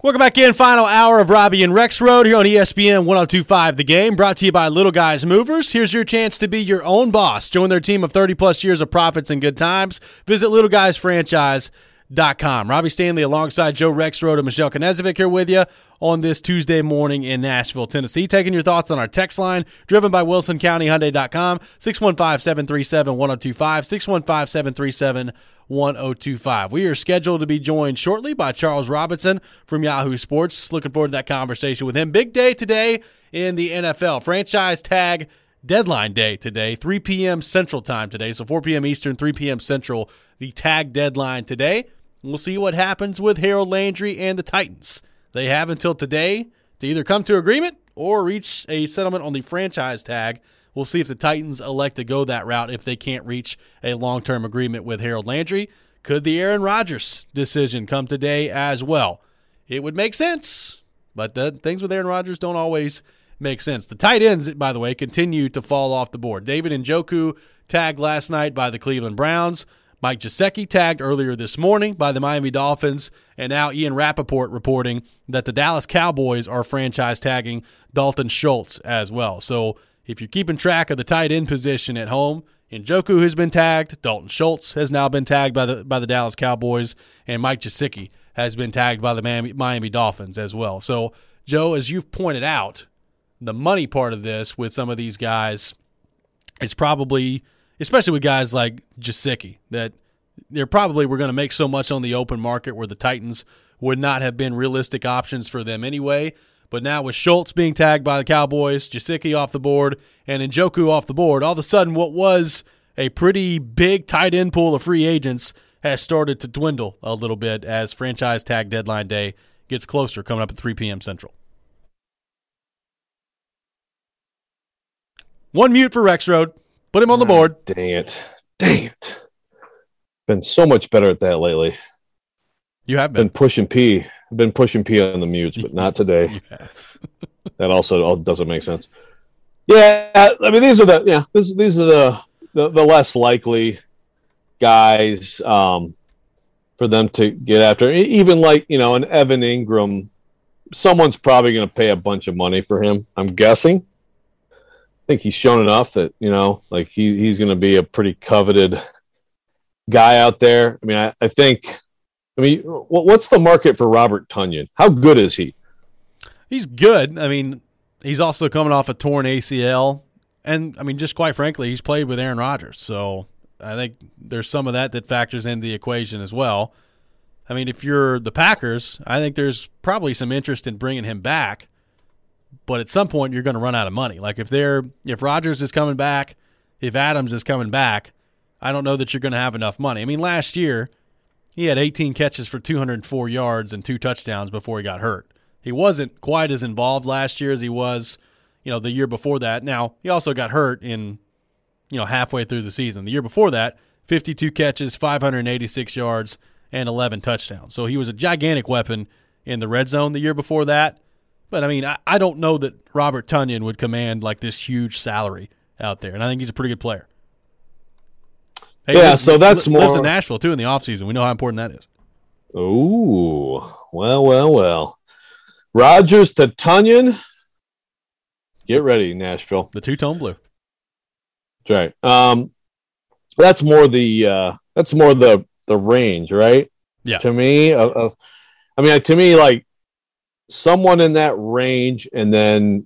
Welcome back in. Final hour of Robbie and Rex Road here on ESPN 102.5 The Game, brought to you by Little Guys Movers. Here's your chance to be your own boss. Join their team of 30-plus years of profits and good times. Visit littleguysfranchise.com. Robbie Stanley alongside Joe Rexrode and Michelle Knezovic here with you on this Tuesday morning in Nashville, Tennessee. Taking your thoughts on our text line, driven by WilsonCountyHyundai.com, 615-737-1025, 615-737-1025. We are scheduled to be joined shortly by Charles Robinson from Yahoo Sports. Looking forward to that conversation with him. Big day today in the NFL. Franchise tag deadline day today, 3 p.m. Central Time today. So 4 p.m. Eastern, 3 p.m. Central, the tag deadline today. We'll see what happens with Harold Landry and the Titans. They have until today to either come to agreement or reach a settlement on the franchise tag. We'll see if the Titans elect to go that route if they can't reach a long-term agreement with Harold Landry. Could the Aaron Rodgers decision come today as well? It would make sense, but the things with Aaron Rodgers don't always make sense. The tight ends, by the way, continue to fall off the board. David Njoku tagged last night by the Cleveland Browns. Mike Gesicki tagged earlier this morning by the Miami Dolphins. And now Ian Rappaport reporting that the Dallas Cowboys are franchise tagging Dalton Schultz as well. So if you're keeping track of the tight end position at home, Njoku has been tagged. Dalton Schultz has now been tagged by the Dallas Cowboys, and Mike Gesicki has been tagged by the Miami Dolphins as well. So, Joe, as you've pointed out, the money part of this with some of these guys is probably, especially with guys like Gesicki, that they're probably were going to make so much on the open market where the Titans would not have been realistic options for them anyway. But now with Schultz being tagged by the Cowboys, Gesicki off the board, and Njoku off the board, all of a sudden what was a pretty big tight end pool of free agents has started to dwindle a little bit as franchise tag deadline day gets closer, coming up at 3 p.m. Central. One mute for Rexrode. Put him on the board. Dang it. Been so much better at that lately. You have been. Pushing P. I've been pushing P on the mutes, but not today. That also doesn't make sense. Yeah, I mean these are the less likely guys for them to get after. Even like an Evan Ingram, someone's probably going to pay a bunch of money for him. I'm guessing. I think he's shown enough that like he's going to be a pretty coveted guy out there. I mean, I think. I mean, what's the market for Robert Tonyan? How good is he? He's good. I mean, he's also coming off a torn ACL. And, I mean, just quite frankly, he's played with Aaron Rodgers. So I think there's some of that factors into the equation as well. I mean, if you're the Packers, I think there's probably some interest in bringing him back. But at some point, you're going to run out of money. Like if Rodgers is coming back, if Adams is coming back, I don't know that you're going to have enough money. I mean, last year, he had 18 catches for 204 yards and 2 touchdowns before he got hurt. He wasn't quite as involved last year as he was, the year before that. Now, he also got hurt in, halfway through the season. The year before that, 52 catches, 586 yards, and 11 touchdowns. So he was a gigantic weapon in the red zone the year before that. But, I mean, I don't know that Robert Tonyan would command like this huge salary out there. And I think he's a pretty good player. Hey, lives in Nashville, too, in the offseason. We know how important that is. Ooh, well. Rodgers to Tonyan. Get ready, Nashville. The two-tone blue. That's right. That's more the range, right? Yeah. To me, to me, like someone in that range, and then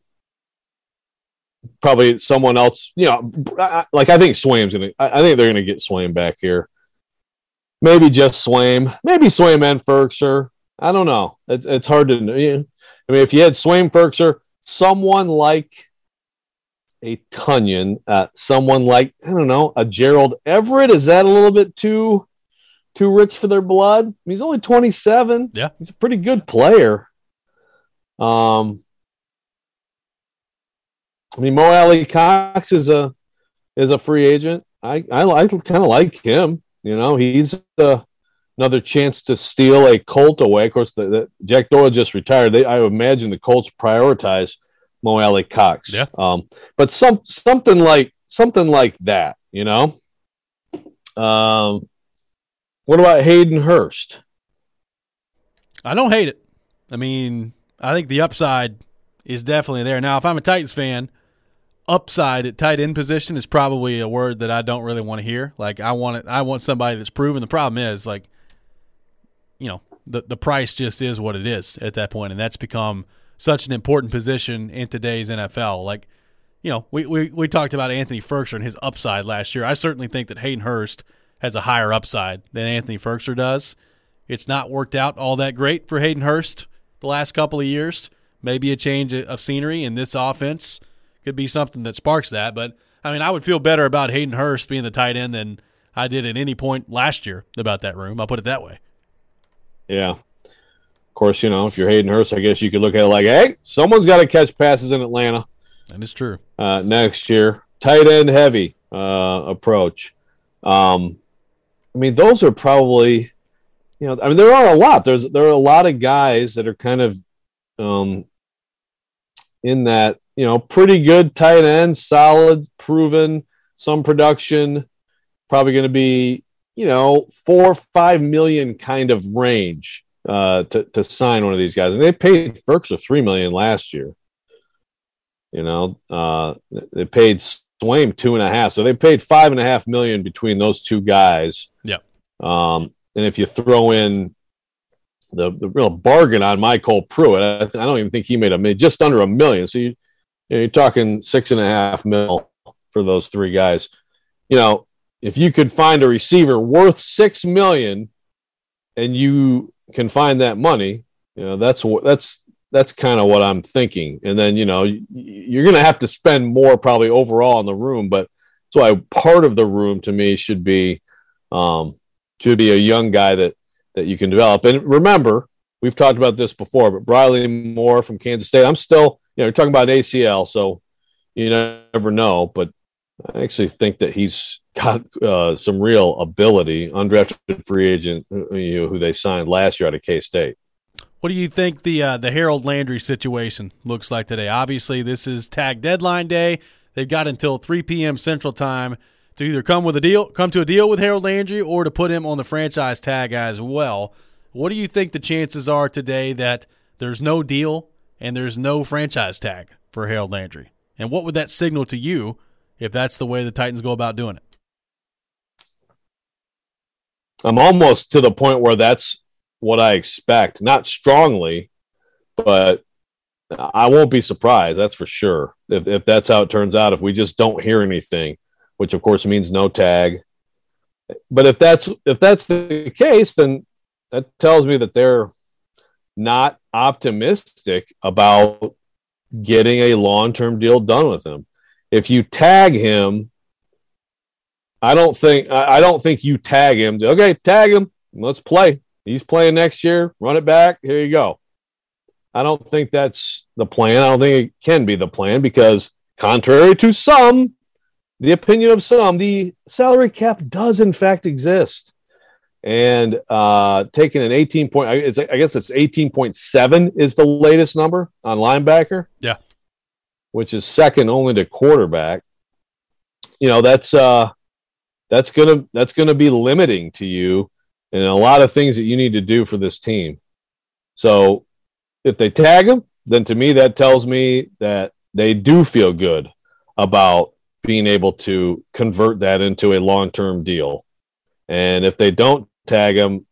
probably someone else, like I think Swaim's I think they're gonna get Swaim back here. Maybe just Swaim. Maybe Swaim and Ferkser. I don't know. It's hard to. I mean, if you had Swaim, Ferkser, someone like a Tonyan, someone like a Gerald Everett. Is that a little bit too rich for their blood? I mean, he's only 27. Yeah, he's a pretty good player. I mean, Mo Alley Cox is a free agent. I kind of like him. He's another chance to steal a Colt away. Of course, the Jack Doyle just retired. I would imagine the Colts prioritize Mo Alley Cox. Yeah. But something like that. What about Hayden Hurst? I don't hate it. I mean, I think the upside is definitely there. Now, if I'm a Titans fan, upside at tight end position is probably a word that I don't really want to hear. Like, I want somebody that's proven. The problem is, like, you know, the price just is what it is at that point, and that's become such an important position in today's NFL. Like, you know, we talked about Anthony Firkser and his upside last year. I certainly think that Hayden Hurst has a higher upside than Anthony Firkser does. It's not worked out all that great for Hayden Hurst the last couple of years. Maybe a change of scenery in this offense could be something that sparks that. But, I mean, I would feel better about Hayden Hurst being the tight end than I did at any point last year about that room. I'll put it that way. Yeah. Of course, you know, if you're Hayden Hurst, I guess you could look at it like, hey, someone's got to catch passes in Atlanta. That is true. Next year. Tight end heavy approach. I mean, those are probably, you know, I mean, there are a lot. There are a lot of guys that are kind of in that, you know, pretty good tight end, solid, proven, some production, probably going to be, you know, $4 or $5 million kind of range to sign one of these guys. And they paid Firkser $3 million last year. You know, they paid Swaim $2.5 million, so they paid $5.5 million between those two guys. Yeah. And if you throw in the real bargain on Michael Pruitt, I don't even think he made just under $1 million. So you're talking $6.5 million for those three guys. You know, if you could find a receiver worth $6 million and you can find that money, you know, that's kind of what I'm thinking. And then, you know, you're going to have to spend more probably overall in the room, but that's why part of the room to me should be a young guy that you can develop. And remember, we've talked about this before, but Briley Moore from Kansas State, I'm still, you know, you're talking about ACL, so you never know, but I actually think that he's got some real ability, undrafted free agent, you know, who they signed last year out of K-State. What do you think the Harold Landry situation looks like today? Obviously, this is tag deadline day. They've got until 3 p.m. Central Time to either come to a deal with Harold Landry or to put him on the franchise tag as well. What do you think the chances are today that there's no deal and there's no franchise tag for Harold Landry? And what would that signal to you if that's the way the Titans go about doing it? I'm almost to the point where that's what I expect. Not strongly, but I won't be surprised, that's for sure, if that's how it turns out, if we just don't hear anything, which of course means no tag. But if that's the case, then that tells me that they're not optimistic about getting a long-term deal done with him. If you tag him, I don't think you tag him. Okay, tag him. Let's play. He's playing next year. Run it back. Here you go. I don't think that's the plan. I don't think it can be the plan because, contrary to some, the opinion of some, the salary cap does in fact exist. And taking an 18 point, I guess it's 18.7 is the latest number on linebacker. Yeah, which is second only to quarterback. You know, that's gonna be limiting to you and a lot of things that you need to do for this team. So if they tag him, then to me that tells me that they do feel good about being able to convert that into a long-term deal. And if they don't tag him,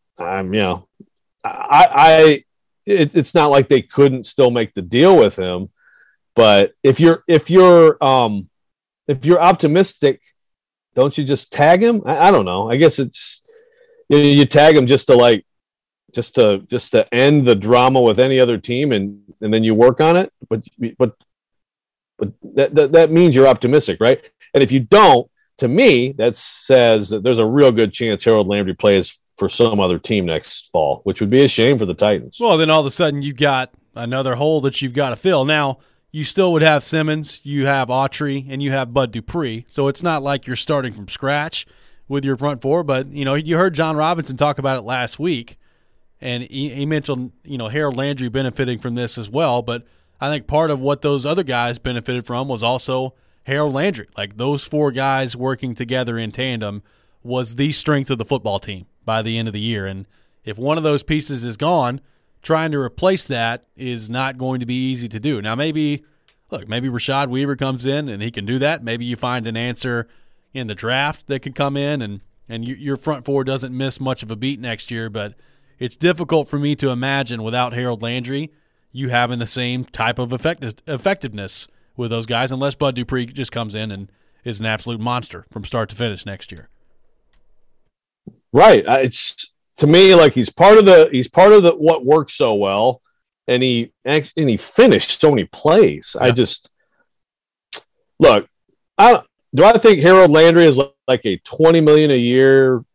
it's not like they couldn't still make the deal with him. But if you're optimistic, don't you just tag him? I don't know. I guess it's you tag him just to end the drama with any other team, and then you work on it. But that means you're optimistic, right? And if you don't, to me, that says that there's a real good chance Harold Landry plays for some other team next fall, which would be a shame for the Titans. Well, then all of a sudden you've got another hole that you've got to fill. Now, you still would have Simmons, you have Autry, and you have Bud Dupree. So it's not like you're starting from scratch with your front four. But, you know, you heard John Robinson talk about it last week, and he mentioned, you know, Harold Landry benefiting from this as well. But I think part of what those other guys benefited from was also Harold Landry. Like, those four guys working together in tandem was the strength of the football team by the end of the year. And if one of those pieces is gone, trying to replace that is not going to be easy to do. Now, maybe Rashad Weaver comes in and he can do that. Maybe you find an answer in the draft that could come in and your front four doesn't miss much of a beat next year, but it's difficult for me to imagine without Harold Landry you having the same type of effectiveness with those guys unless Bud Dupree just comes in and is an absolute monster from start to finish next year. Right. It's to me like he's part of the what works so well, and he finished so many plays. Yeah. I just look. Do I think Harold Landry is like a $20 million a year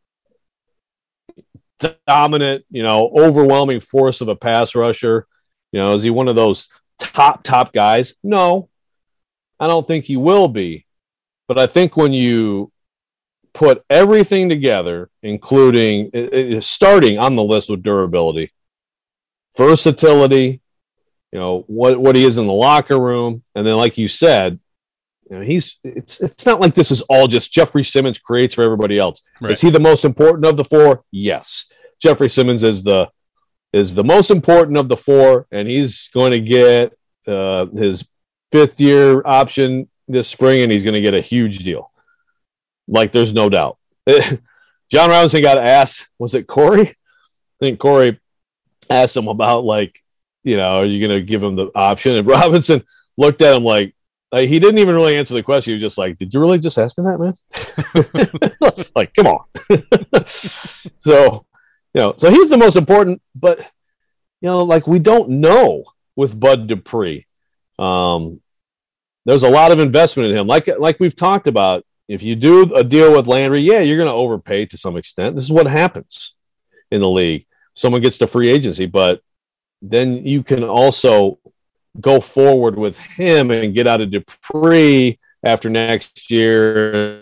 dominant, overwhelming force of a pass rusher? Is he one of those top guys? No, I don't think he will be. But I think when you put everything together, including starting on the list with durability, versatility, what he is in the locker room, and then like you said, it's not like this is all just Jeffrey Simmons creates for everybody else. Right. Is he the most important of the four? Yes. Jeffrey Simmons is the most important of the four, and he's going to get his 5th-year option this spring, and he's going to get a huge deal. Like, there's no doubt. John Robinson got asked, was it Corey? I think Corey asked him about, are you going to give him the option? And Robinson looked at him like he didn't even really answer the question. He was just like, did you really just ask me that, man? Like, come on. So he's the most important, but, we don't know with Bud Dupree. There's a lot of investment in him. Like we've talked about, if you do a deal with Landry, yeah, you're going to overpay to some extent. This is what happens in the league. Someone gets to free agency, but then you can also go forward with him and get out of Dupree after next year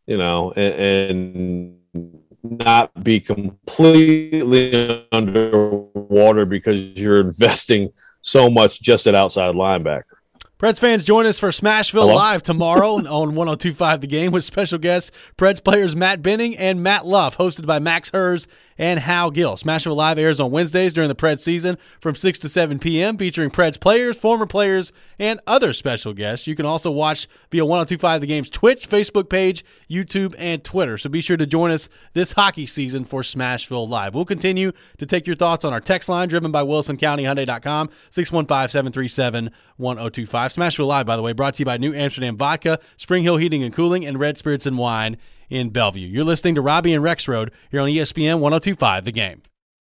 and not be completely underwater because you're investing so much just at outside linebacker. Preds fans, join us for Smashville Live tomorrow on 102.5 The Game with special guests Preds players Matt Benning and Matt Luff, hosted by Max Hers and Hal Gill. Smashville Live airs on Wednesdays during the Preds season from 6 to 7 p.m., featuring Preds players, former players, and other special guests. You can also watch via 102.5 The Game's Twitch, Facebook page, YouTube, and Twitter. So be sure to join us this hockey season for Smashville Live. We'll continue to take your thoughts on our text line, driven by WilsonCountyHyundai.com, 615-737-1025. Smashville Live, by the way, brought to you by New Amsterdam Vodka, Spring Hill Heating and Cooling, and Red Spirits and Wine in Bellevue. You're listening to Robbie and Rexroad here on ESPN 102.5 The Game.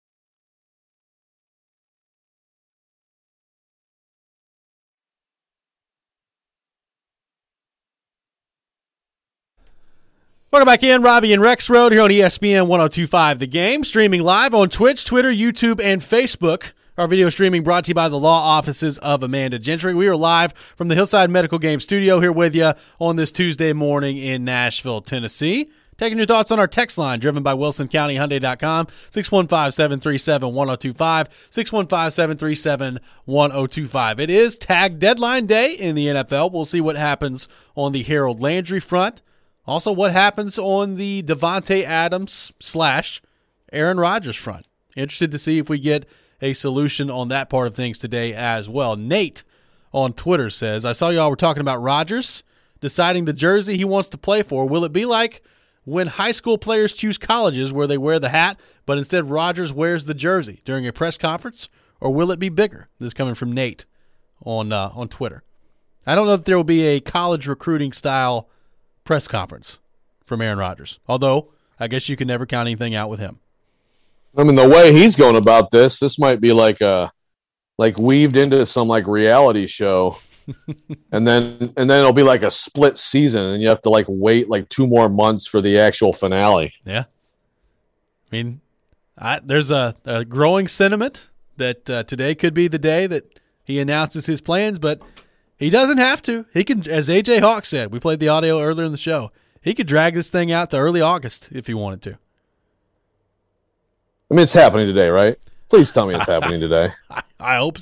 Welcome back in, Robbie and Rexroad here on ESPN 102.5 The Game, streaming live on Twitch, Twitter, YouTube, and Facebook. Our video streaming brought to you by the law offices of Amanda Gentry. We are live from the Hillside Medical Game Studio here with you on this Tuesday morning in Nashville, Tennessee. Taking your thoughts on our text line, driven by WilsonCountyHyundai.com, 615-737-1025, 615-737-1025. It is tag deadline day in the NFL. We'll see what happens on the Harold Landry front. Also, what happens on the Davante Adams / Aaron Rodgers front. Interested to see if we get a solution on that part of things today as well. Nate on Twitter says, I saw y'all were talking about Rodgers deciding the jersey he wants to play for. Will it be like when high school players choose colleges where they wear the hat, but instead Rodgers wears the jersey during a press conference? Or will it be bigger? This is coming from Nate on Twitter. I don't know if there will be a college recruiting style press conference from Aaron Rodgers, although I guess you can never count anything out with him. I mean, the way he's going about this might be like weaved into some reality show, and then it'll be like a split season, and you have to wait 2 more months for the actual finale. Yeah, I mean, there's a growing sentiment that today could be the day that he announces his plans, but he doesn't have to. He can, as AJ Hawk said, we played the audio earlier in the show. He could drag this thing out to early August if he wanted to. I mean, it's happening today, right? Please tell me it's happening today. I hope so.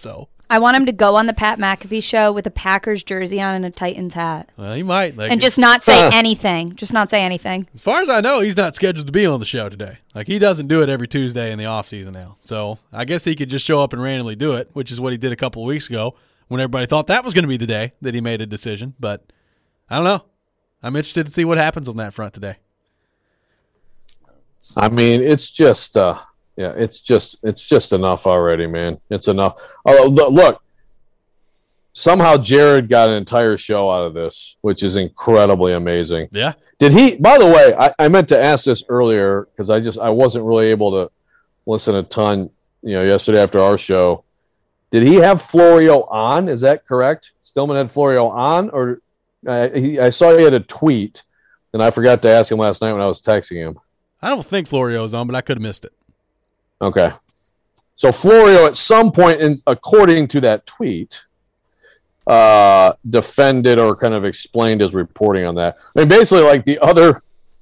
I want him to go on the Pat McAfee show with a Packers jersey on and a Titans hat. Well, he might. And just not say anything. Just not say anything. As far as I know, he's not scheduled to be on the show today. Like, he doesn't do it every Tuesday in the offseason now. So I guess he could just show up and randomly do it, which is what he did a couple of weeks ago when everybody thought that was going to be the day that he made a decision. But I don't know. I'm interested to see what happens on that front today. I mean, it's just it's just enough already, man. It's enough. Oh, look, somehow Jared got an entire show out of this, which is incredibly amazing. Yeah. Did he? By the way, I meant to ask this earlier because I wasn't really able to listen a ton, yesterday after our show. Did he have Florio on? Is that correct? Stillman had Florio on, or I saw he had a tweet, and I forgot to ask him last night when I was texting him. I don't think Florio's on, but I could have missed it. Okay. So Florio at some point, according to that tweet, defended or kind of explained his reporting on that. I mean, basically like the other,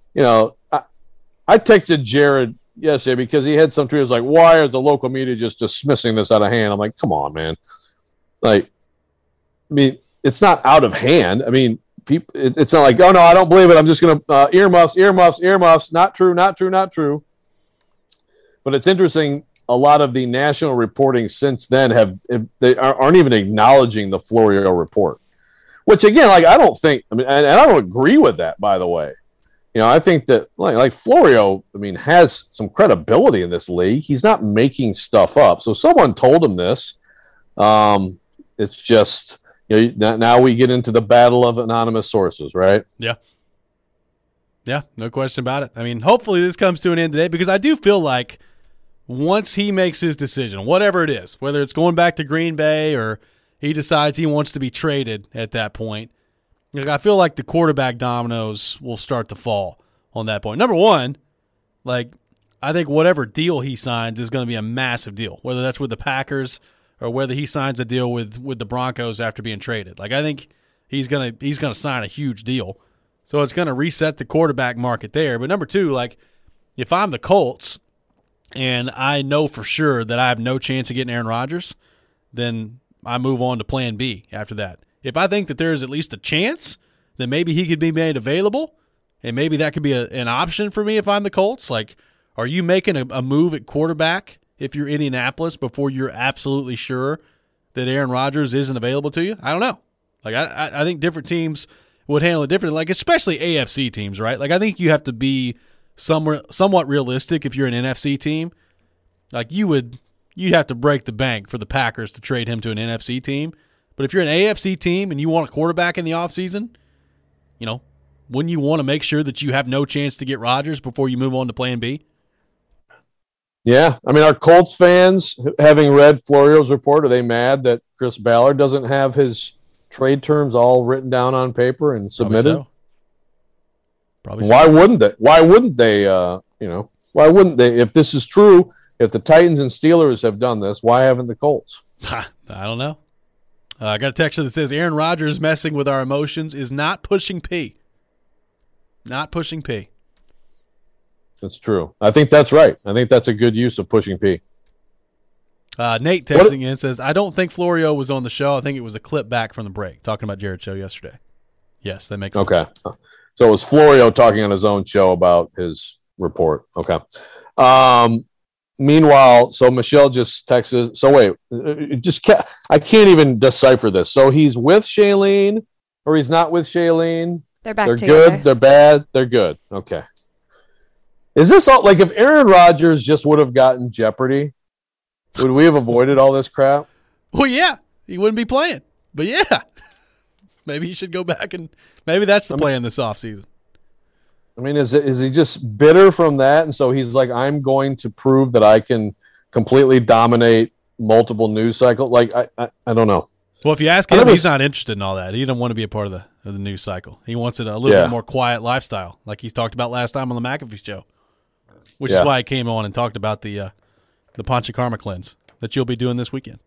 I texted Jared yesterday because he had some tweets like, why is the local media just dismissing this out of hand? I'm like, come on, man. Like, I mean, it's not out of hand. I mean, people, it's not like, oh, no, I don't believe it. I'm just going to earmuffs. Not true. But it's interesting. A lot of the national reporting since then aren't even acknowledging the Florio report, which again, like, I don't think, and I don't agree with that, by the way. I think that like Florio, has some credibility in this league. He's not making stuff up. So someone told him this. It's just, now we get into the battle of anonymous sources, right? Yeah. Yeah, no question about it. I mean, hopefully this comes to an end today because I do feel like once he makes his decision, whatever it is, whether it's going back to Green Bay or he decides he wants to be traded at that point, I feel like the quarterback dominoes will start to fall on that point. Number one, I think whatever deal he signs is going to be a massive deal, whether that's with the Packers or whether he signs a deal with the Broncos after being traded. I think he's gonna sign a huge deal. So it's going to reset the quarterback market there. But number two, if I'm the Colts and I know for sure that I have no chance of getting Aaron Rodgers, then I move on to plan B after that. If I think that there's at least a chance that maybe he could be made available and maybe that could be an option for me if I'm the Colts, are you making a move at quarterback if you're Indianapolis before you're absolutely sure that Aaron Rodgers isn't available to you? I don't know. I think different teams would handle it differently, especially AFC teams, right? I think you have to be somewhat realistic if you're an NFC team. You'd have to break the bank for the Packers to trade him to an NFC team. But if you're an AFC team and you want a quarterback in the offseason, wouldn't you want to make sure that you have no chance to get Rodgers before you move on to plan B? Yeah. Are Colts fans, having read Florio's report, are they mad that Chris Ballard doesn't have his trade terms all written down on paper and submitted? Probably so. Why wouldn't they? Why wouldn't they? If this is true, if the Titans and Steelers have done this, why haven't the Colts? I don't know. I got a text that says Aaron Rodgers messing with our emotions is not pushing P. Not pushing P. That's true. I think that's right. I think that's a good use of pushing P. Nate texting in says, I don't think Florio was on the show. I think it was a clip back from the break talking about Jared's show yesterday. Yes, that makes sense. Okay. So it was Florio talking on his own show about his report. Okay. Meanwhile, so Michelle just texted. So wait, I can't even decipher this. So he's with Shailene or he's not with Shailene? They're back They're together. Good. They're bad. They're good. Okay. Is this all if Aaron Rodgers just would have gotten Jeopardy, would we have avoided all this crap? Well, yeah, he wouldn't be playing. But yeah, maybe he should go back and maybe that's the plan this offseason. Is he just bitter from that? And so he's like, I'm going to prove that I can completely dominate multiple news cycles. I don't know. Well, if you ask him, he's not interested in all that. He doesn't want to be a part of the news cycle. He wants it a little bit more quiet lifestyle, like he talked about last time on the McAfee show, which is why he came on and talked about the Panchakarma cleanse that you'll be doing this weekend.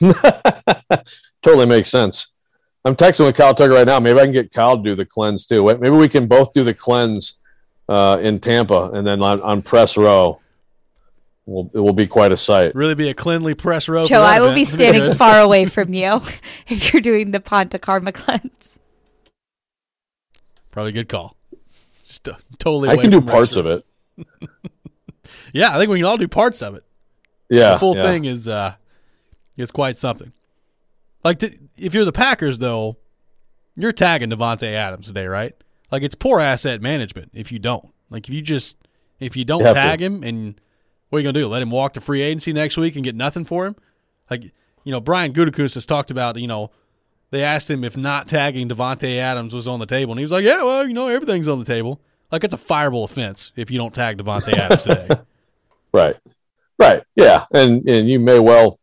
Totally makes sense. I'm texting with Kyle Tucker right now. Maybe I can get Kyle to do the cleanse too. Maybe we can both do the cleanse in Tampa and then on press row. it will be quite a sight. Really be a cleanly press row. Joe, I will be standing far away from you if you're doing the Ponta Karma cleanse. Probably a good call. Just totally. I can do parts of it. Yeah, I think we can all do parts of it. Yeah, the full thing is quite something. Like if you're the Packers, though, you're tagging Davante Adams today, right? Like it's poor asset management if you don't. Like if you don't tag him, and what are you gonna do? Let him walk to free agency next week and get nothing for him? Like Brian Gutekunst has talked about they asked him if not tagging Davante Adams was on the table, and he was like, yeah, well, everything's on the table. Like it's a fireable offense if you don't tag Davante Adams today. Right. Yeah. And you may well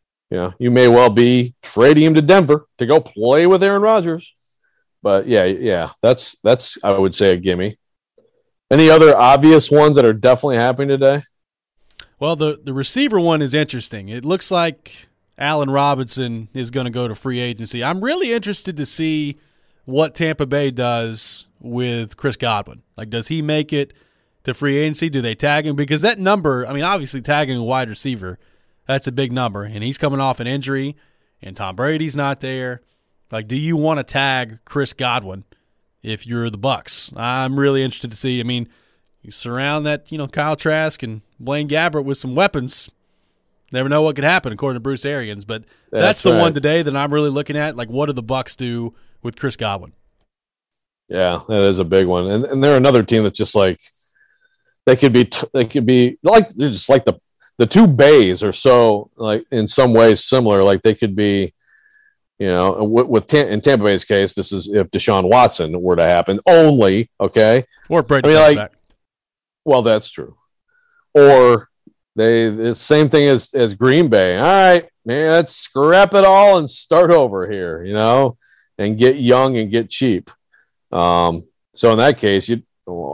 be trading him to Denver to go play with Aaron Rodgers. But yeah, that's I would say a gimme. Any other obvious ones that are definitely happening today? Well, the receiver one is interesting. It looks like Allen Robinson is going to go to free agency. I'm really interested to see what Tampa Bay does with Chris Godwin. Like, does he make it to free agency? Do they tag him? Because that number, obviously tagging a wide receiver, that's a big number. And he's coming off an injury, and Tom Brady's not there. Like, do you want to tag Chris Godwin if you're the Bucs? I'm really interested to see. You surround that, Kyle Trask and Blaine Gabbert with some weapons. Never know what could happen, according to Bruce Arians. But that's the one today that I'm really looking at. Like, what do the Bucs do with Chris Godwin? Yeah, that is a big one. And they're another team that's just like they could be like they're just like the two Bays are so like in some ways similar. Like they could be, in Tampa Bay's case, this is if Deshaun Watson were to happen only, okay? Or Brady back. Well, that's true. Or the same thing as Green Bay. All right, man, let's scrap it all and start over here, and get young and get cheap. So in that case, I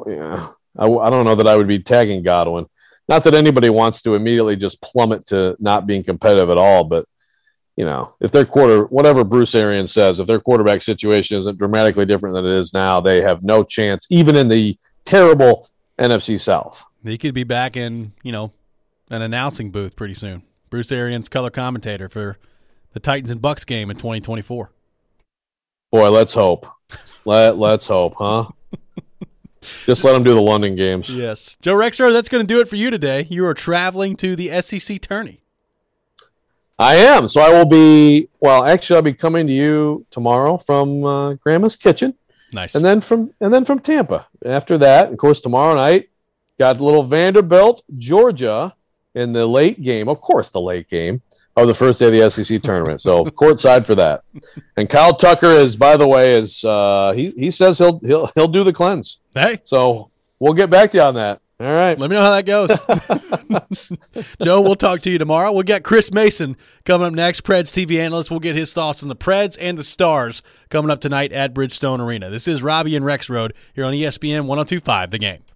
don't know that I would be tagging Godwin. Not that anybody wants to immediately just plummet to not being competitive at all, but if their whatever Bruce Arians says, if their quarterback situation isn't dramatically different than it is now, they have no chance, even in the terrible NFC South. He could be back in, an announcing booth pretty soon. Bruce Arians, color commentator for the Titans and Bucs game in 2024. Boy, let's hope. Let's hope, huh? Just let them do the London games. Yes. Joe Rexrode, that's going to do it for you today. You are traveling to the SEC tourney. I am. So I will be, I'll be coming to you tomorrow from Grandma's Kitchen. Nice. And then from Tampa. After that, of course, tomorrow night, got a little Vanderbilt, Georgia in the late game. Of course, the late game of the first day of the SEC tournament. So courtside for that. And Kyle Tucker is, by the way, he says he'll do the cleanse. Hey. So we'll get back to you on that. All right. Let me know how that goes. Joe, we'll talk to you tomorrow. We'll get Chris Mason coming up next, Preds TV analyst. We'll get his thoughts on the Preds and the Stars coming up tonight at Bridgestone Arena. This is Robbie and Rexrode here on ESPN 102.5 The Game.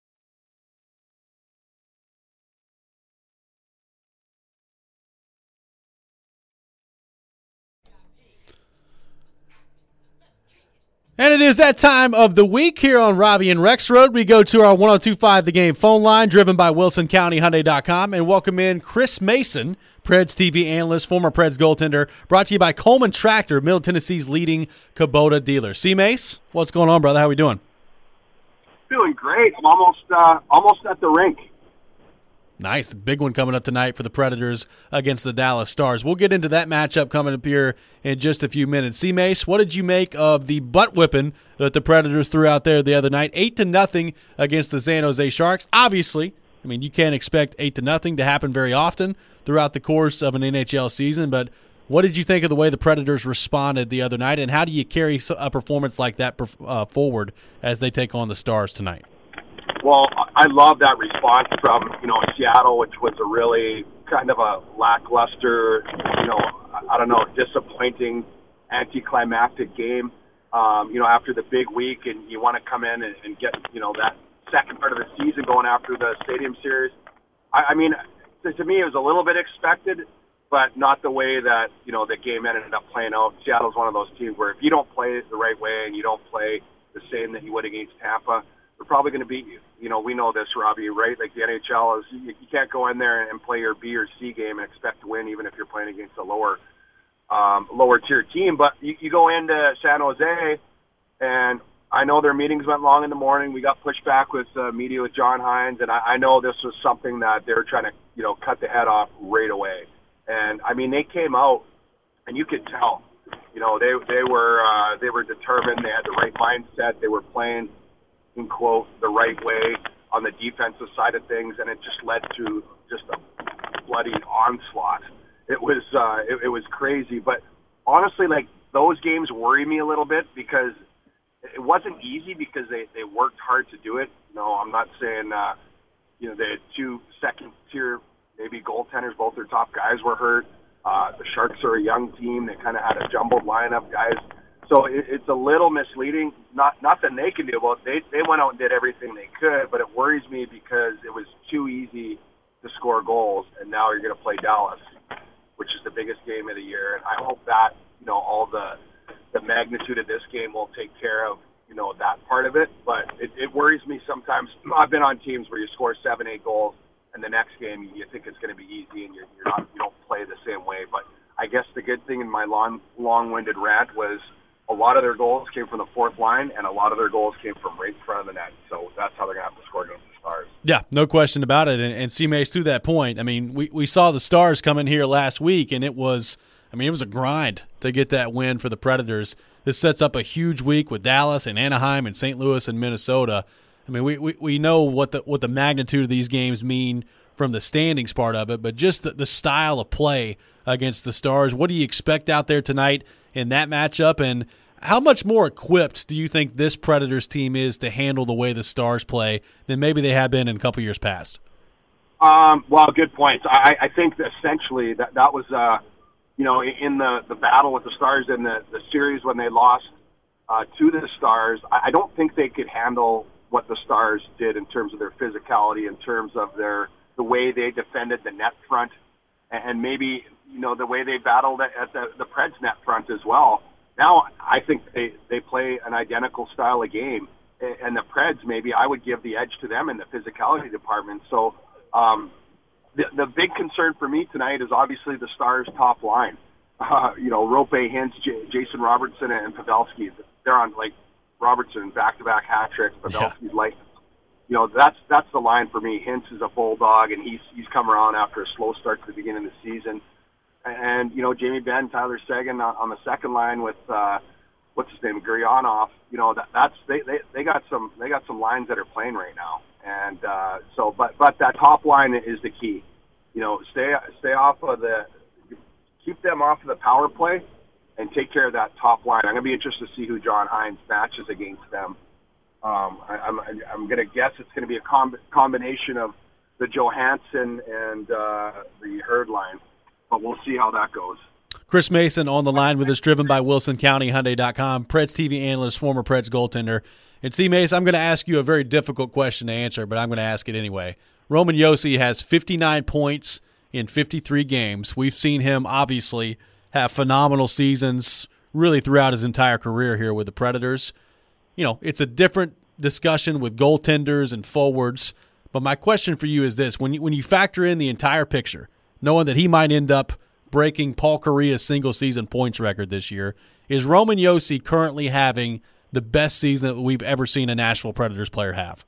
And it is that time of the week here on Robbie and Rexrode. We go to our 102.5 The Game phone line, driven by WilsonCountyHyundai.com, and welcome in Chris Mason, Preds TV analyst, former Preds goaltender, brought to you by Coleman Tractor, Middle Tennessee's leading Kubota dealer. C-Mace, what's going on, brother? How we doing? Doing great. I'm almost at the rink. Nice. Big one coming up tonight for the Predators against the Dallas Stars. We'll get into that matchup coming up here in just a few minutes. C-Mace, what did you make of the butt whipping that the Predators threw out there the other night? 8-0 against the San Jose Sharks. Obviously, you can't expect 8-0 to happen very often throughout the course of an NHL season, but what did you think of the way the Predators responded the other night, and how do you carry a performance like that forward as they take on the Stars tonight? Well, I love that response from, Seattle, which was a really kind of a lackluster, disappointing, anticlimactic game, after the big week, and you want to come in and get, that second part of the season going after the Stadium Series. To me, it was a little bit expected, but not the way that, the game ended up playing out. Seattle's one of those teams where if you don't play it the right way and you don't play the same that you would against Tampa, they're probably going to beat you. You know, we know this, Robbie, right? Like the NHL is, you can't go in there and play your B or C game and expect to win, even if you're playing against a lower tier team. But you go into San Jose, and I know their meetings went long in the morning. We got pushed back with media with John Hines, and I know this was something that they were trying to, you know, cut the head off right away. And I mean, they came out, and you could tell, you know, they were determined. They had the right mindset. They were playing, in quote, the right way on the defensive side of things, and it just led to just a bloody onslaught. It was crazy. But honestly, like, those games worry me a little bit because it wasn't easy because they worked hard to do it. No, I'm not saying, you know, they had two second-tier maybe goaltenders. Both their top guys were hurt. The Sharks are a young team. They kind of had a jumbled lineup, guys. So it's a little misleading. Nothing they can do about it. They went out and did everything they could, but it worries me because it was too easy to score goals, and now you're going to play Dallas, which is the biggest game of the year. And I hope that, you know, all the magnitude of this game will take care of, you know, that part of it. But it worries me sometimes. I've been on teams where you score 7-8 goals, and the next game you think it's going to be easy, and you don't play the same way. But I guess the good thing in my long-winded rant was a lot of their goals came from the fourth line, and a lot of their goals came from right in front of the net. So that's how they're going to have to score against the Stars. Yeah, no question about it. And C-Mace, to that point, I mean, we saw the Stars come in here last week, and it was a grind to get that win for the Predators. This sets up a huge week with Dallas and Anaheim and St. Louis and Minnesota. I mean, we know what the magnitude of these games mean from the standings part of it, but just the style of play against the Stars. What do you expect out there tonight in that matchup, and how much more equipped do you think this Predators team is to handle the way the Stars play than maybe they have been in a couple years past? Well, good points. I think that essentially that was, you know, in the battle with the Stars in the series when they lost to the Stars, I don't think they could handle what the Stars did in terms of their physicality, in terms of the way they defended the net front, and maybe, you know, the way they battled at the Preds net front as well. Now I think they play an identical style of game, and the Preds, maybe I would give the edge to them in the physicality department. So the big concern for me tonight is obviously the Stars' top line. You know, Rope, Hintz, Jason Robertson, and Pavelski. They're on, like, Robertson back-to-back hat tricks. Pavelski's like, you know, that's the line for me. Hintz is a bulldog, and he's come around after a slow start to the beginning of the season. And, you know, Jamie Benn, Tyler Seguin on the second line with what's his name, Gurionov. You know, they got some lines that are playing right now. And so, but that top line is the key. You know, stay off of keep them off of the power play and take care of that top line. I'm going to be interested to see who John Hines matches against them. I'm going to guess it's going to be a combination of the Johansson and the Herd line, but we'll see how that goes. Chris Mason on the line with us, driven by WilsonCountyHyundai.com, Preds TV analyst, former Preds goaltender. And C-Mace, I'm going to ask you a very difficult question to answer, but I'm going to ask it anyway. Roman Josi has 59 points in 53 games. We've seen him, obviously, have phenomenal seasons really throughout his entire career here with the Predators. You know, it's a different discussion with goaltenders and forwards, but my question for you is this. When you factor in the entire picture, knowing that he might end up breaking Paul Kariya's single-season points record this year, is Roman Josi currently having the best season that we've ever seen a Nashville Predators player have?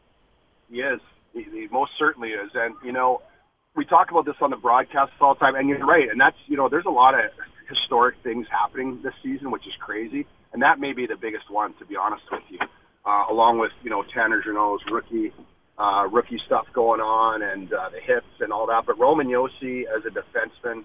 He is. He most certainly is. And, you know, we talk about this on the broadcast all the time, and you're right. And that's, you know, there's a lot of historic things happening this season, which is crazy. And that may be the biggest one, to be honest with you, along with, you know, Tanner Jeannot's rookie stuff going on and the hits and all that. But Roman Josi as a defenseman,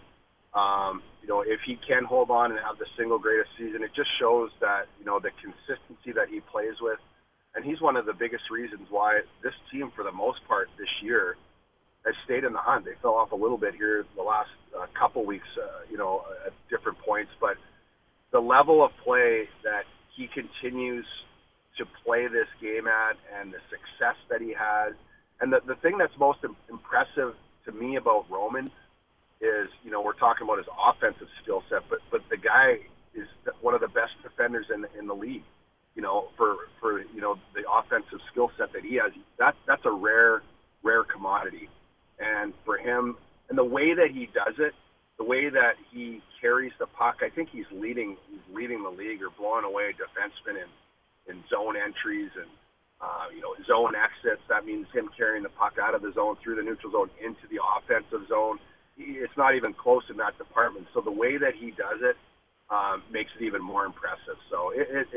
you know, if he can hold on and have the single greatest season, it just shows that, you know, the consistency that he plays with. And he's one of the biggest reasons why this team, for the most part this year, has stayed in the hunt. They fell off a little bit here the last couple weeks, you know, at different points. But the level of play that he continues to play this game at and the success that he has, and the thing that's most impressive to me about Roman is, you know, we're talking about his offensive skill set, but the guy is one of the best defenders in the league. for the offensive skill set that he has, that's a rare commodity. And for him, and the way that he does it, the way that he carries the puck, I think he's leading the league or blowing away defensemen in zone entries and zone exits. That means him carrying the puck out of the zone through the neutral zone into the offensive zone. It's not even close in that department. So the way that he does it makes it even more impressive. So it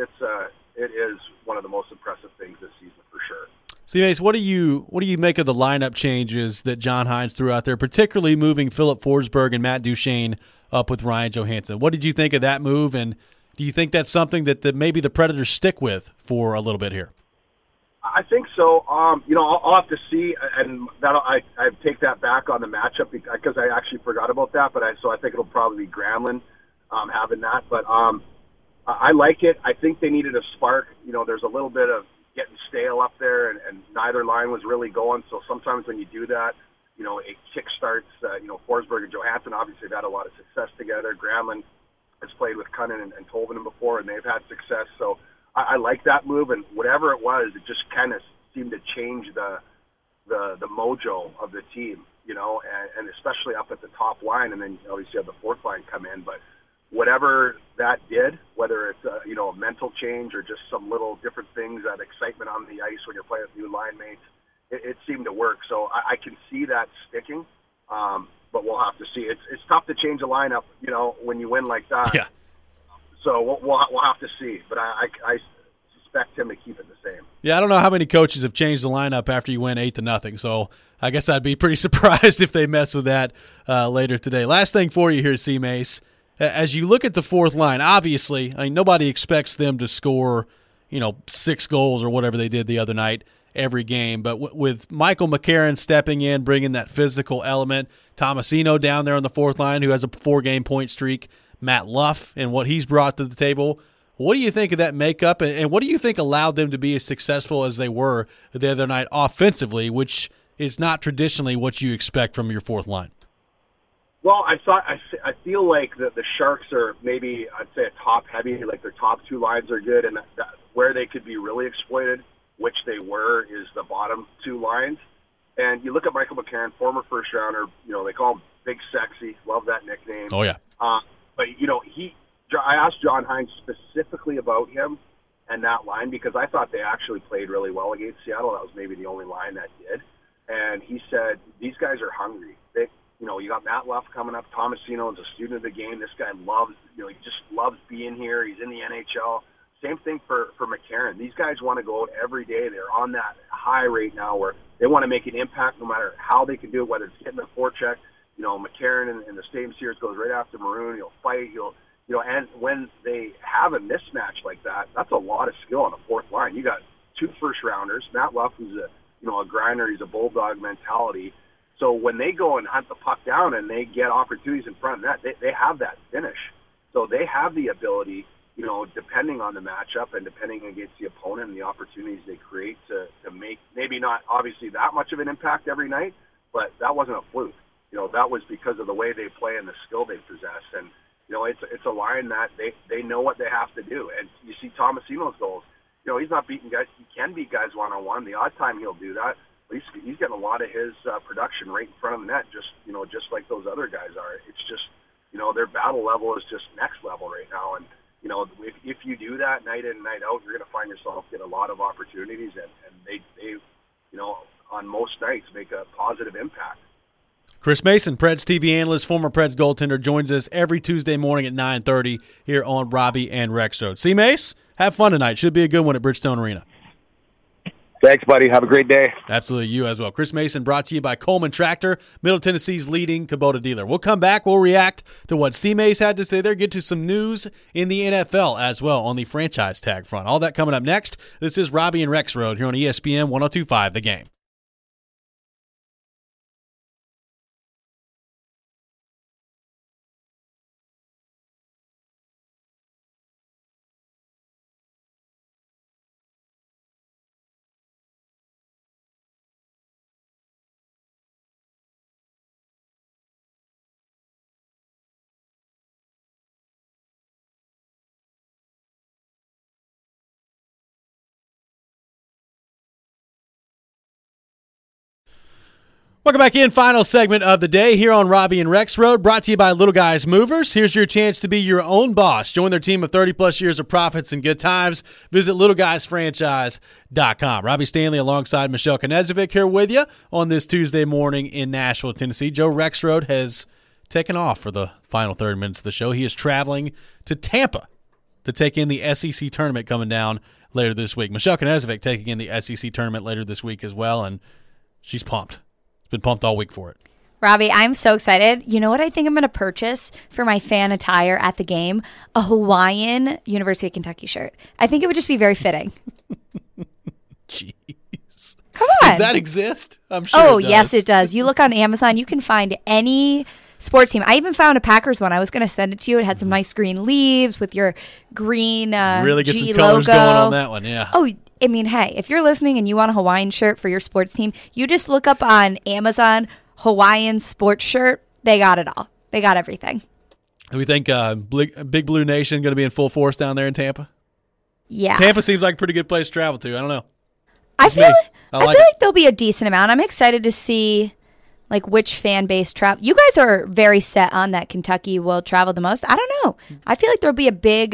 is one of the most impressive things this season for sure. C-Mace, what do you make of the lineup changes that John Hynes threw out there, particularly moving Philip Forsberg and Matt Duchene up with Ryan Johansson? What did you think of that move, and do you think that's something that maybe the Predators stick with for a little bit here? I think so. I'll have to see, and I take that back on the matchup because I actually forgot about that. So I think it'll probably be Granlund having that. But I like it. I think they needed a spark. There's a little bit of getting stale up there, and neither line was really going. So sometimes when you do that, it kickstarts. Forsberg and Johansson obviously have had a lot of success together. Granlund has played with Cunnin and Tolvanen before, and they've had success. So I like that move, and whatever it was, it just kind of seemed to change the mojo of the team, and especially up at the top line, and then obviously you have the fourth line come in. But whatever that did, whether it's a mental change or just some little different things, that excitement on the ice when you're playing with new line mates, it seemed to work. So I can see that sticking, but we'll have to see. It's tough to change a lineup, when you win like that. Yeah. So we'll have to see, but I suspect him to keep it the same. Yeah, I don't know how many coaches have changed the lineup after you win 8-0. So I guess I'd be pretty surprised if they mess with that later today. Last thing for you here, C-Mace. As you look at the fourth line, obviously, nobody expects them to score, 6 goals or whatever they did the other night every game. But with Michael McCarron stepping in, bringing that physical element, Tomasino down there on the fourth line who has a 4-game point streak, Matt Luff and what he's brought to the table, what do you think of that makeup, and what do you think allowed them to be as successful as they were the other night offensively, which is not traditionally what you expect from your fourth line? Well, I feel like the Sharks are maybe, I'd say, a top heavy, like their top 2 lines are good, and where they could be really exploited, which they were, is the bottom 2 lines. And you look at Michael McCarron, former first rounder, they call him Big Sexy, love that nickname. Oh yeah. But I asked John Hynes specifically about him and that line because I thought they actually played really well against Seattle. That was maybe the only line that did. And he said, these guys are hungry. You got Matt Luff coming up. Tomasino is a student of the game. This guy loves, he just loves being here. He's in the NHL. Same thing for McCarron. These guys want to go out every day. They're on that high rate now where they want to make an impact no matter how they can do it, whether it's getting the forecheck. McCarron in the Stadium Series goes right after Maroon. He'll fight. And when they have a mismatch like that, that's a lot of skill on the fourth line. You got 2 first-rounders. Matt Luff, who's a grinder. He's a bulldog mentality. So when they go and hunt the puck down and they get opportunities in front of that, they have that finish. So they have the ability, depending on the matchup and depending against the opponent and the opportunities they create to make maybe not obviously that much of an impact every night, but that wasn't a fluke. That was because of the way they play and the skill they possess. And, it's a line that they know what they have to do. And you see Tomasino's goals. He's not beating guys. He can beat guys one-on-one. The odd time he'll do that. He's getting a lot of his production right in front of the net, just like those other guys are. It's just, their battle level is just next level right now. And, if you do that night in and night out, you're going to find yourself get a lot of opportunities, and they on most nights make a positive impact. Chris Mason, Preds TV analyst, former Preds goaltender, joins us every Tuesday morning at 9:30 here on Robbie and Rex Road. C-Mace, have fun tonight. Should be a good one at Bridgestone Arena. Thanks, buddy. Have a great day. Absolutely, you as well. Chris Mason brought to you by Coleman Tractor, Middle Tennessee's leading Kubota dealer. We'll come back. We'll react to what C-Mace had to say there, get to some news in the NFL as well on the franchise tag front. All that coming up next. This is Robbie and Rex Road here on ESPN 102.5 The Game. Welcome back in. Final segment of the day here on Robbie and Rex Road, brought to you by Little Guys Movers. Here's your chance to be your own boss. Join their team of 30-plus years of profits and good times. Visit littleguysfranchise.com. Robbie Stanley alongside Michelle Knezovic here with you on this Tuesday morning in Nashville, Tennessee. Joe Rexrode has taken off for the final 30 minutes of the show. He is traveling to Tampa to take in the SEC tournament coming down later this week. Michelle Knezovic taking in the SEC tournament later this week as well, and she's pumped. Been pumped all week for it. Robbie, I'm so excited. You know what I think I'm going to purchase for my fan attire at the game? A Hawaiian University of Kentucky shirt. I think it would just be very fitting. Jeez. Come on. Does that exist? I'm sure Oh, it does. yes, it does. You look on Amazon, you can find any sports team. I even found a Packers one. I was going to send it to you. It had some nice green leaves with your green Really get G some colors logo. going on that one, yeah. Oh, I mean, hey, if you're listening and you want a Hawaiian shirt for your sports team, you just look up on Amazon Hawaiian sports shirt. They got it all. They got everything. Do we think Big Blue Nation going to be in full force down there in Tampa? Yeah. Tampa seems like a pretty good place to travel to. I don't know. I feel I like like there'll be a decent amount. I'm excited to see like which fan base travel. You guys are very set on that Kentucky will travel the most. I don't know. I feel like there'll be a big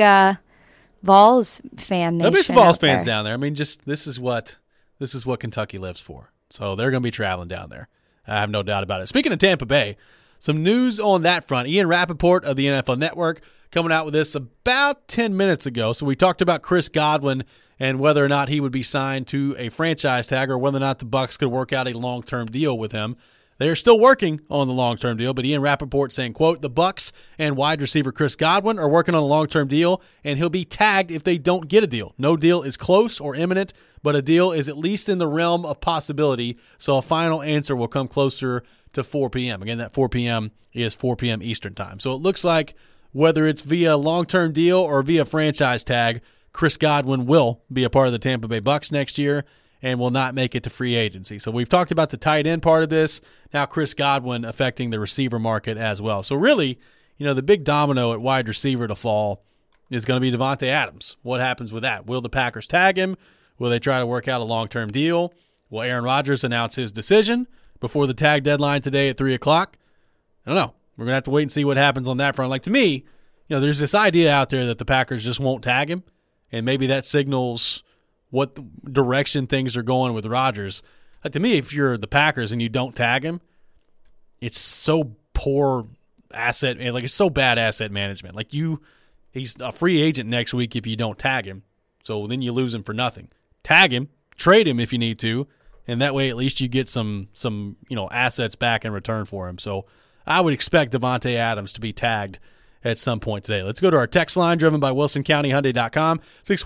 Vols fan nation. There'll be some Vols out there. fans down there. I mean, just this is what Kentucky lives for. So they're going to be traveling down there. I have no doubt about it. Speaking of Tampa Bay, some news on that front. Ian Rappaport of the NFL Network coming out with this about 10 minutes ago. So we talked about Chris Godwin and whether or not he would be signed to a franchise tag or whether or not the Bucs could work out a long-term deal with him. They're still working on the long-term deal, but Ian Rappaport saying, quote, the Bucs and wide receiver Chris Godwin are working on a long-term deal, and he'll be tagged if they don't get a deal. No deal is close or imminent, but a deal is at least in the realm of possibility, so a final answer will come closer to 4 p.m. Again, that 4 p.m. is 4 p.m. Eastern time. So it looks like whether it's via long-term deal or via franchise tag, Chris Godwin will be a part of the Tampa Bay Bucs next year and will not make it to free agency. So we've talked about the tight end part of this. Now Chris Godwin affecting the receiver market as well. So really, the big domino at wide receiver to fall is going to be Davante Adams. What happens with that? Will the Packers tag him? Will they try to work out a long-term deal? Will Aaron Rodgers announce his decision before the tag deadline today at 3 o'clock? I don't know. We're going to have to wait and see what happens on that front. Like, to me, there's this idea out there that the Packers just won't tag him, and maybe that signals what direction things are going with Rodgers. Like, to me, if you're the Packers and you don't tag him, it's so poor asset, like it's so bad asset management. Like he's a free agent next week if you don't tag him. So then you lose him for nothing. Tag him, trade him if you need to, and that way at least you get some assets back in return for him. So I would expect Davante Adams to be tagged at some point today. Let's go to our text line driven by WilsonCountyHyundai.com,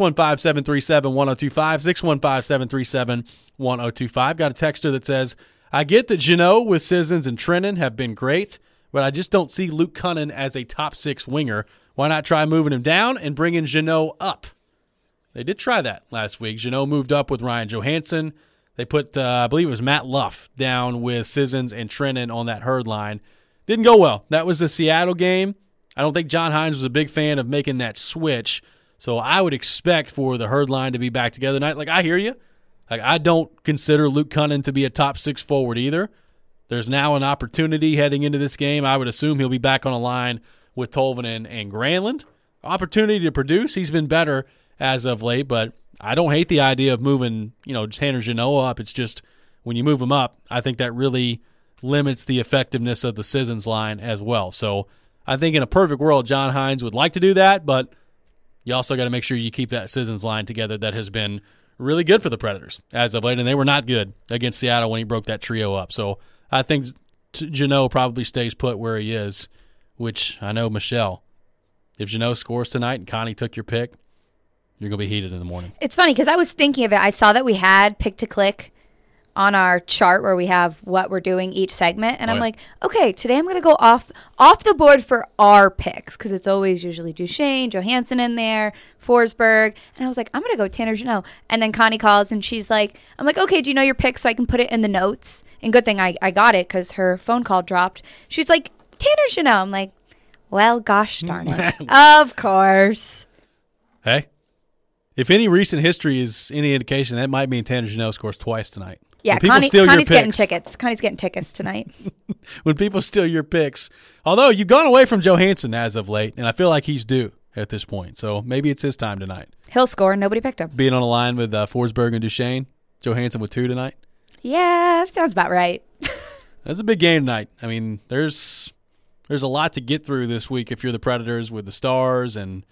615-737-1025, 615-737-1025. Got a texter that says, I get that Jeannot with Sissons and Trennan have been great, but I just don't see Luke Cunnan as a top 6 winger. Why not try moving him down and bringing Jeannot up? They did try that last week. Jeannot moved up with Ryan Johansson. They put, I believe it was Matt Luff down with Sissons and Trennan on that herd line. Didn't go well. That was the Seattle game. I don't think John Hines was a big fan of making that switch, so I would expect for the herd line to be back together tonight. Like, I hear you. Like, I don't consider Luke Cunnan to be a top 6 forward either. There's now an opportunity heading into this game. I would assume he'll be back on a line with Tolvanen and Granlund. Opportunity to produce. He's been better as of late, but I don't hate the idea of moving, Tanner Jeannot up. It's just when you move him up, I think that really limits the effectiveness of the Sissons line as well. So I think in a perfect world, John Hines would like to do that, but you also got to make sure you keep that Sissons line together that has been really good for the Predators as of late, and they were not good against Seattle when he broke that trio up. So I think Jeannot probably stays put where he is, which I know, Michelle, if Jeannot scores tonight and Connie took your pick, you're going to be heated in the morning. It's funny because I was thinking of it. I saw that we had pick to click on our chart where we have what we're doing each segment. And I'm like, okay, today I'm going to go off the board for our picks because it's always usually Duchesne, Johansson in there, Forsberg. And I was like, I'm going to go Tanner Jeannot. And then Connie calls and she's like, I'm like, okay, do you know your picks so I can put it in the notes? And good thing I got it because her phone call dropped. She's like, Tanner Jeannot. I'm like, well, gosh darn it. Of course. Hey, if any recent history is any indication, that might mean Tanner Jeannot scores twice tonight. Yeah, When people Connie's steal your getting picks. tickets. Connie's getting tickets tonight. When people steal your picks. Although you've gone away from Johansson as of late, and I feel like he's due at this point. So maybe it's his time tonight. He'll score. Nobody picked him. Being on the line with Forsberg and Duchesne. Johansson with 2 tonight. Yeah, sounds about right. That's a big game tonight. I mean, there's a lot to get through this week if you're the Predators with the Stars and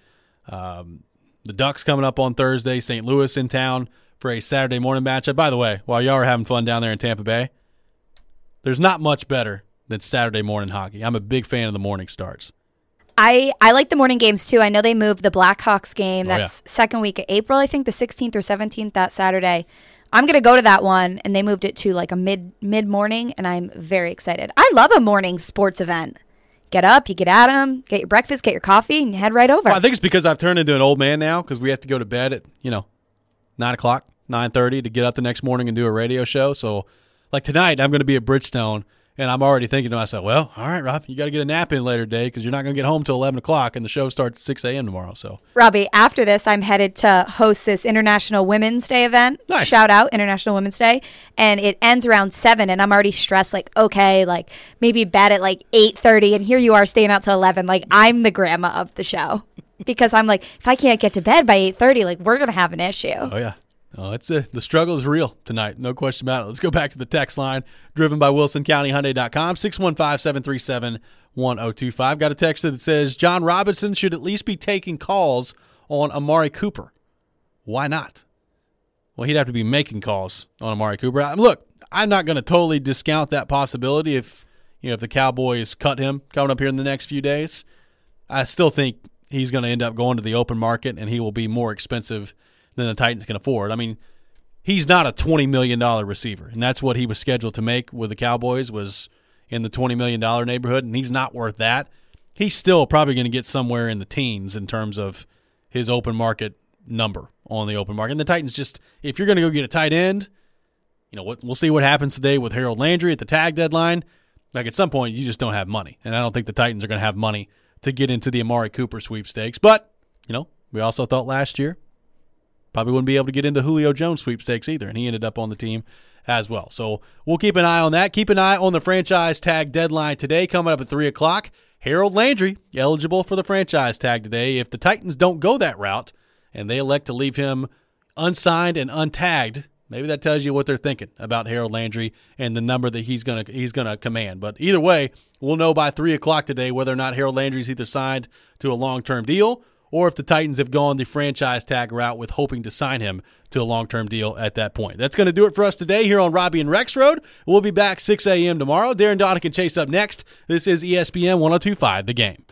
the Ducks coming up on Thursday. St. Louis in town for a Saturday morning matchup. By the way, while y'all are having fun down there in Tampa Bay, there's not much better than Saturday morning hockey. I'm a big fan of the morning starts. I like the morning games too. I know they moved the Blackhawks game. That's second week of April, I think the 16th or 17th that Saturday. I'm going to go to that one, and they moved it to like a mid-morning, and I'm very excited. I love a morning sports event. Get up, you get at them, get your breakfast, get your coffee, and you head right over. Well, I think it's because I've turned into an old man now because we have to go to bed at, 9 o'clock, 9:30 to get up the next morning and do a radio show. So, like tonight, I'm going to be at Bridgestone, and I'm already thinking to myself, well, all right, Rob, you got to get a nap in later today because you're not going to get home till 11 o'clock, and the show starts at 6 a.m. tomorrow. So, Robbie, after this, I'm headed to host this International Women's Day event. Nice. Shout out, International Women's Day. And it ends around 7, and I'm already stressed, like, okay, like, maybe bed at, like, 8:30, and here you are staying out till 11. Like, I'm the grandma of the show. Because I'm like, if I can't get to bed by 8:30, like, we're going to have an issue. oh, yeah. Oh, the struggle is real tonight. No question about it. Let's go back to the text line, driven by WilsonCountyHyundai.com, 615-737-1025. Got a text that says, John Robinson should at least be taking calls on Amari Cooper. Why not? Well, he'd have to be making calls on Amari Cooper. Look, I'm not going to totally discount that possibility if the Cowboys cut him coming up here in the next few days. I still think he's going to end up going to the open market, and he will be more expensive than the Titans can afford. I mean, he's not a $20 million receiver, and that's what he was scheduled to make with the Cowboys, was in the $20 million neighborhood, and he's not worth that. He's still probably going to get somewhere in the teens in terms of his open market number on the open market. And the Titans just, if you're going to go get a tight end, we'll see what happens today with Harold Landry at the tag deadline. Like, at some point, you just don't have money, and I don't think the Titans are going to have money to get into the Amari Cooper sweepstakes. But, we also thought last year probably wouldn't be able to get into Julio Jones sweepstakes either, and he ended up on the team as well. So we'll keep an eye on that. Keep an eye on the franchise tag deadline today, coming up at 3 o'clock. Harold Landry, eligible for the franchise tag today. If the Titans don't go that route and they elect to leave him unsigned and untagged, maybe that tells you what they're thinking about Harold Landry and the number that he's gonna command. But either way, we'll know by 3 o'clock today whether or not Harold Landry's either signed to a long-term deal or if the Titans have gone the franchise tag route with hoping to sign him to a long-term deal at that point. That's going to do it for us today here on Robbie and Rex Road. We'll be back 6 a.m. tomorrow. Darren Donick and Chase up next. This is ESPN 102.5 The Game.